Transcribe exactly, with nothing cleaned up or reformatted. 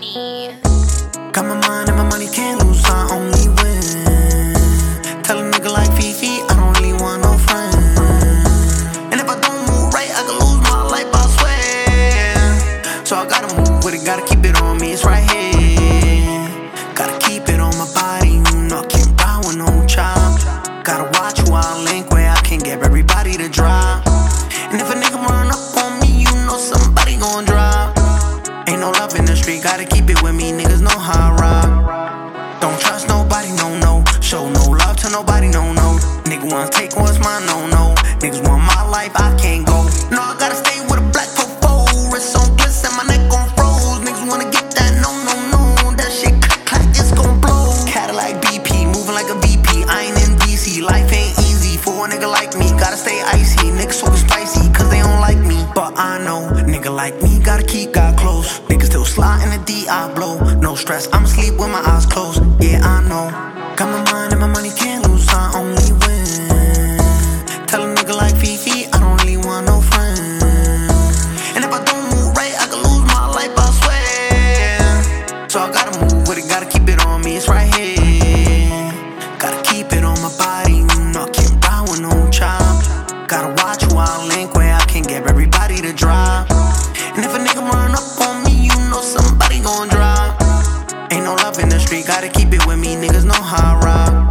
money. Got my mind and my money, can't lose, I only win. Tell a nigga like Fifi, I don't really want no friends. And if I don't move right, I could lose my life, I swear. So I gotta move with it, gotta keep it on me, it's right here. Gotta keep it on my body, you know I can't buy with no child. Gotta watch who I link where I can get everybody to drive. And if a nigga run up on me, you know somebody gon' drive. Ain't no love in the street, gotta keep it with me, niggas know how I ride. Don't trust nobody, no, no. Show no love to nobody, no, no. Nigga wanna take what's mine, no, no. Niggas want my life, I can't go. No, I gotta stay with a black fofo. Wrist on bliss and my neck on froze. Niggas wanna get that, no, no, no. That shit clack, clack, it's gon' blow. Cadillac B P, moving like a V P. I ain't in D C, life ain't easy. For a nigga like me, gotta stay icy. Niggas super spicy, cause they don't like me. But I know, nigga like me, gotta keep God close. Niggas still slide in the D, I blow. No stress, I'm asleep with my eyes closed. Yeah, I know. Got my mind and my money, can't lose, I only win. Tell a nigga like Fifi, I don't really want no friends. And if I don't move right, I could lose my life, I swear. So I gotta move with it, gotta keep it on me, it's right here. Gotta keep it on my body, you know I can't buy with no child. Gotta watch who I link where I can get everybody to drive. And if a nigga run up on me, you know somebody gon' drive. Ain't no love in the street, gotta keep it with me, niggas know how I ride.